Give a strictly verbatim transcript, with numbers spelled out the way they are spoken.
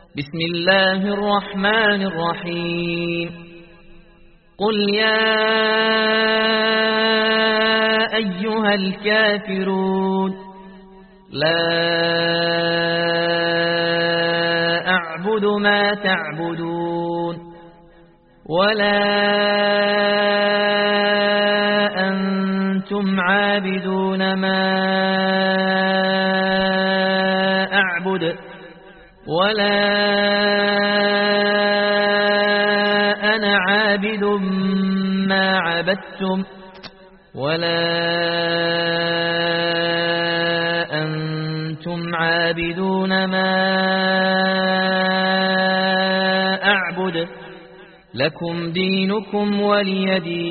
بسم الله الرحمن الرحيم قل يا أيها الكافرون لا أعبد ما تعبدون ولا أنتم عابدون ما أعبد ولا أنا عابد ما عبدتم ولا أنتم عابدون ما أعبد لكم دينكم ولي دين.